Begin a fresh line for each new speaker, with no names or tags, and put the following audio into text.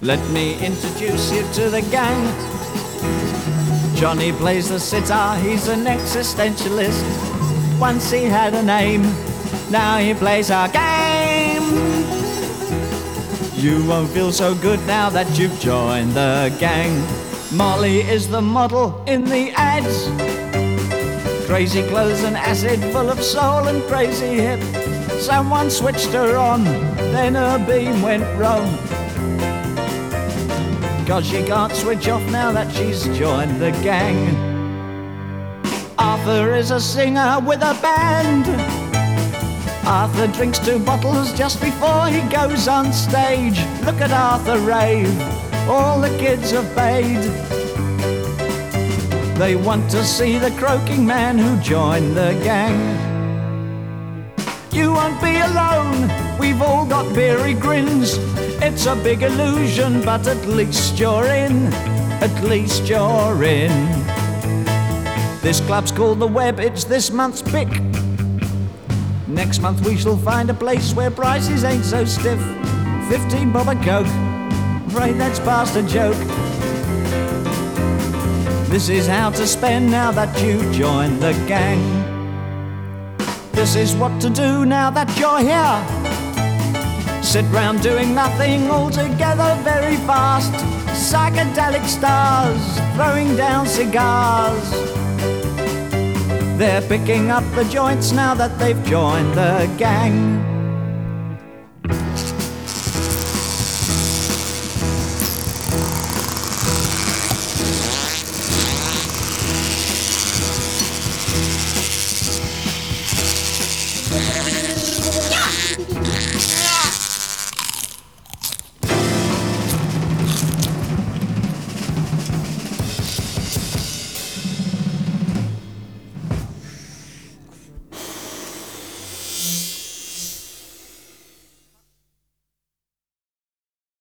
Let me introduce you to the gang. Johnny plays the sitar, he's an existentialist. Once he had a name, now he plays our game. You won't feel so good now that you've joined the gang. Molly is the model in the ads. Crazy clothes and acid, full of soul and crazy hip. Someone switched her on, then her beam went wrong. 'Cause she can't switch off now that she's joined the gang. Arthur is a singer with a band. Arthur drinks 2 bottles just before he goes on stage. Look at Arthur rave, all the kids have paid. They want to see the croaking man who joined the gang. You won't be alone, we've all got beery grins. It's a big illusion, but at least you're in. At least you're in. This club's called The Web, it's this month's pick. Next month we shall find a place where prices ain't so stiff. 15 bob a coke, afraid that's past a joke. This is how to spend now that you've joined the gang. This is what to do now that you're here. Sit round doing nothing all together very fast. Psychedelic stars throwing down cigars. They're picking up the joints now that they've joined the gang.